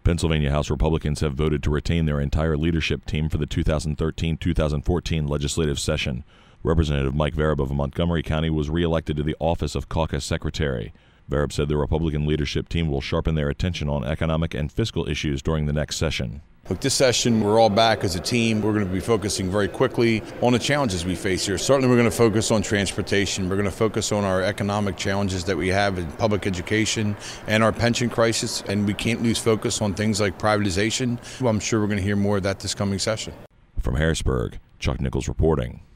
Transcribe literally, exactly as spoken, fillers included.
Pennsylvania House Republicans have voted to retain their entire leadership team for the two thousand thirteen two thousand fourteen legislative session. Representative Mike Vereb of Montgomery County was reelected to the office of caucus secretary. Vereb said the Republican leadership team will sharpen their attention on economic and fiscal issues during the next session. Look, this session, we're all back as a team. We're going to be focusing very quickly on the challenges we face here. Certainly, we're going to focus on transportation. We're going to focus on our economic challenges that we have in public education and our pension crisis. And we can't lose focus on things like privatization. Well, I'm sure we're going to hear more of that this coming session. From Harrisburg, Chuck Nichols reporting.